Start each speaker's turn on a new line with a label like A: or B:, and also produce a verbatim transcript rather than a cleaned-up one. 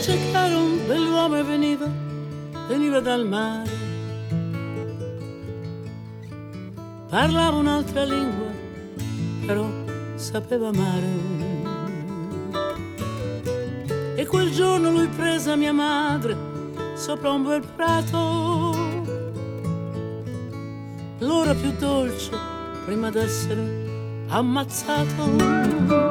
A: cercare un bell'uomo e veniva, veniva dal mare. Parlava un'altra lingua, però sapeva amare. E quel giorno lui prese mia madre sopra un bel prato, l'ora più dolce prima d'essere ammazzato.